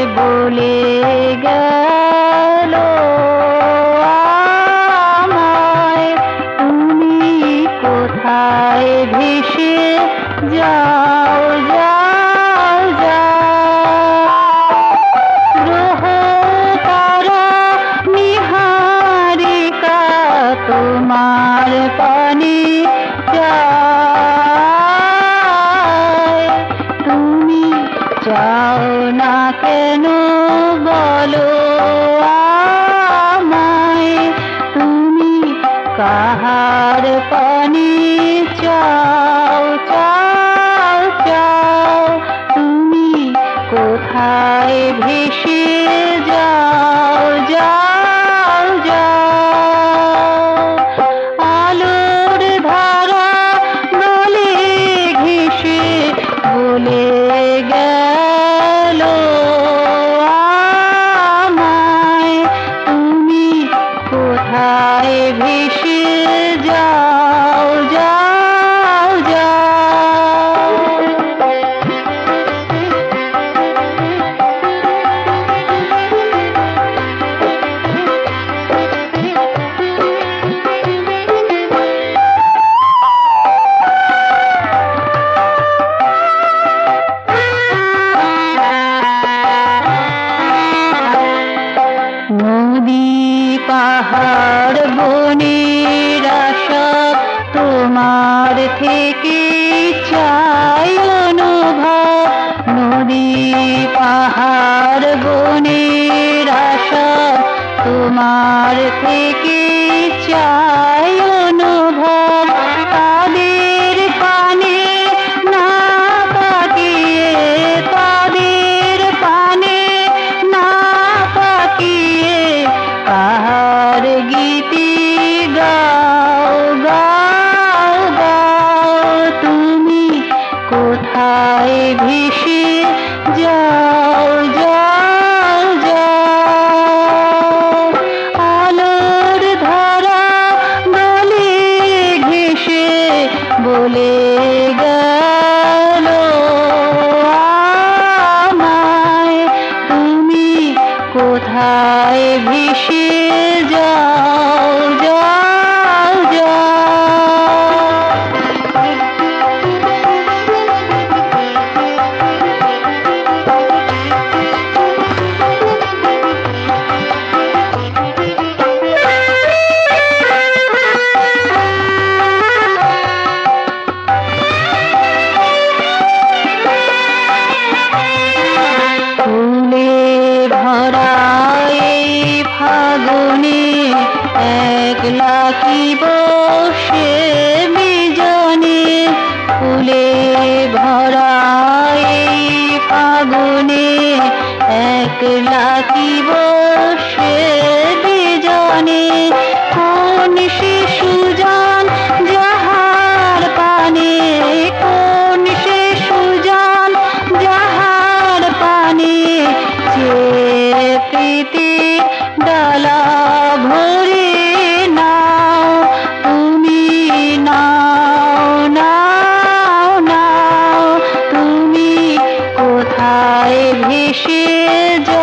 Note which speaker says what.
Speaker 1: বলে গেল আমায়, তুমি কোথায় ভেসে যাও যাও যাও। গ্রহ তারা নিহারিকা তোমার পানে যায়, তুমি চাও না কেন বলো আমায়, তুমি কাহার পানে চাও চাও চাও, তুমি কোথায় ভেসে যাও যাও যাও। আলোর ধারা বলে ঘেঁষে বলে গেল আমায়, তুমি কোথায় ভেসে যাও যাও যাও। নদী পাহাড় বনের আশা তোমার থেকে চাই অনুভব, নদী পাহাড় বনের আশা তোমার থেকে চাই অনুভব। তাদের পানে না তাকিয়ে, তাদের পানে না তাকিয়ে কাহার গীতি গাও গাও গাও, তুমি কোথায় ভেসে যাও যাও যাও। আলোর ধারা বলে ঘেঁষে বলে গেল আমায়, তুমি কোথায় ভেসে যাও যাও যাও। ফুলে ভরা এই ফাগুনে একলা কি বসে বিজনে, ফুলে ভরা এই ফাগুনে একলা কি বসে বিজনে। কোন সে সুজান যাহার পানে, কোন সে সুজান যাহার পানে যে প্রীতির ডালা ভরে নাও, তুমি নাও নাও নাও, তুমি কোথায় ভেসে যাও।